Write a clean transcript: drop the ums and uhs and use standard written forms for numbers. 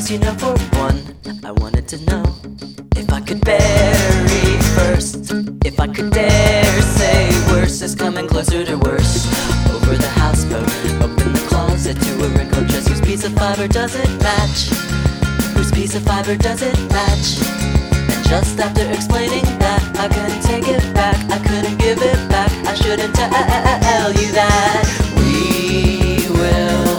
you know, for one, I wanted to know if I could bury first, if I could dare say worse is coming closer to worse. Over the houseboat, open the closet to a wrinkled dress. Whose piece of fiber does it match? Whose piece of fiber does it match? And just after explaining that, I couldn't take it back, I couldn't give it back. I shouldn't tell you that we will